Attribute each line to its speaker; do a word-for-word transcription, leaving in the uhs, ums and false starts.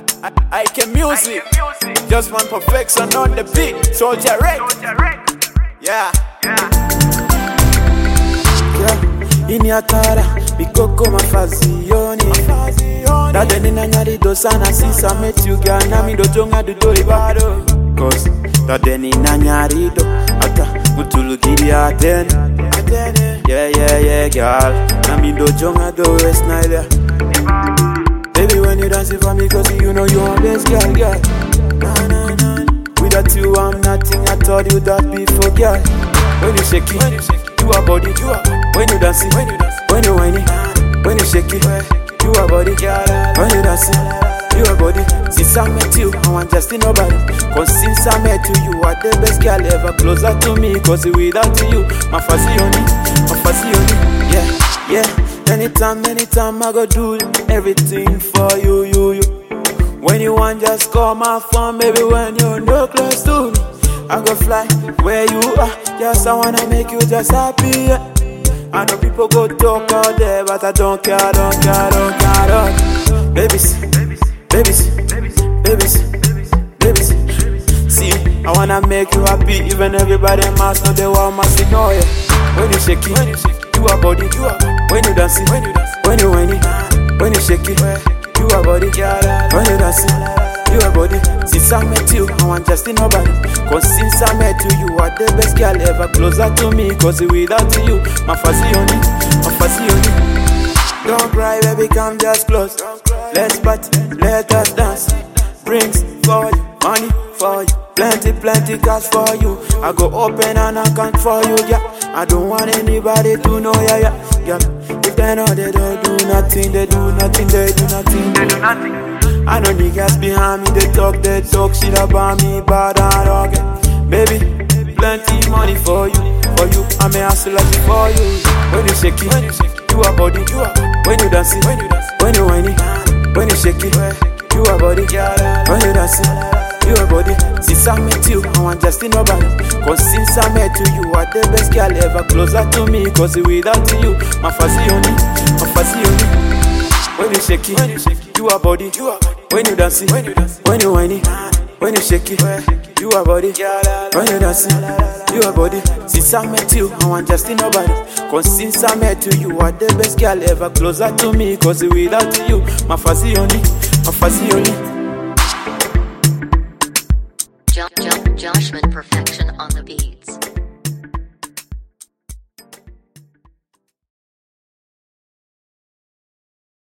Speaker 1: I, I can music. Just one perfection on the beat. Soldier Red. Yeah. Yeah. Iniatara bikoko mafazioni. Dade nina nyari dosana sisa met you girl. Nami do jonga do do ibado. Cause dade nina nyari do ata mutulugiri aten. Yeah yeah yeah girl. Nami do jonga do west Nile. Baby, when you dancing for me, cause you know you're my best girl, girl. Nah, nah, nah. Without you, I'm nothing. I told you that before, girl. When you shake it, you a body. When you dancing, when you whining, when you shake it, you a body. When you dancing, you a body. Since I met you, I want just nobody. Cause since I met you, you are the best girl ever. Closer to me, cause without you, my fazioni, my fazioni. Yeah, yeah. Anytime, anytime I go do everything for you, you, you. When you want, just call my phone, baby. When you're no close to me, I go fly where you are. Just I wanna make you just happy. Yeah. I know people go talk all day, but I don't care, don't care, don't care. Don't. Babies, babies, babies, babies. See, I wanna make you happy, even everybody must know they want my know ya. When you shake it, you a body, you a body. When you dancing, when you dancing, when you whining, when you shake it, you a body. When you dancing, you a body. Since I met you, I want just nobody. Cause since I met you, you are the best girl ever. Closer to me, cause without you, my fazioni, my fazioni. Don't cry, baby, come just close. Let's party, let us dance. Drinks for you, money for you. Plenty, plenty cash for you. I go open an account for you, yeah. I don't want anybody to know, yeah, yeah, yeah. If they know they don't do nothing, they do nothing, they do nothing, they do nothing. I know niggas behind me, they talk, they talk shit about me, but I don't get. Baby, plenty money for you, for you. I'm a hustler for you. When you shake it, you a body, you a body. When you dancing, when you dancing, when you whining, when you shake it, you a body. When you dancing, you a body. Since I met you, I want just nobody. Cause since I met you, you are the best girl ever. Closer to me, cause without you, my fazioni, my fazioni. When you shake it, you a body. When you dancing, when you whining, when you shake it, you a body. When you dancing, you a body. Since I met you, I want just nobody. Cause since I met you, you are the best girl ever. Closer to me, cause without you, my fazioni, my fazioni.
Speaker 2: Joshman Perfection on the beat.